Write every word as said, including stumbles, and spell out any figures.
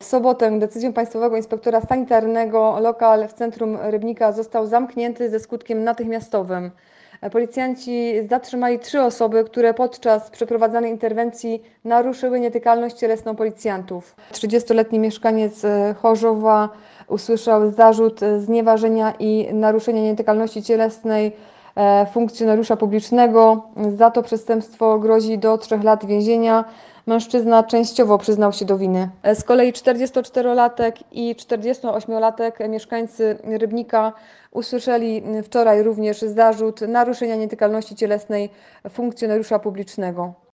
sobotę decyzją Państwowego Inspektora Sanitarnego lokal w centrum Rybnika został zamknięty ze skutkiem natychmiastowym. Policjanci zatrzymali trzy osoby, które podczas przeprowadzanej interwencji naruszyły nietykalność cielesną policjantów. trzydziestoletni mieszkaniec Chorzowa usłyszał zarzut znieważenia i naruszenia nietykalności cielesnej funkcjonariusza publicznego. Za to przestępstwo grozi do trzech lat więzienia. Mężczyzna częściowo przyznał się do winy. Z kolei czterdziestoczterolatek i czterdziestoośmiolatek mieszkańcy Rybnika usłyszeli wczoraj również zarzut naruszenia nietykalności cielesnej funkcjonariusza publicznego.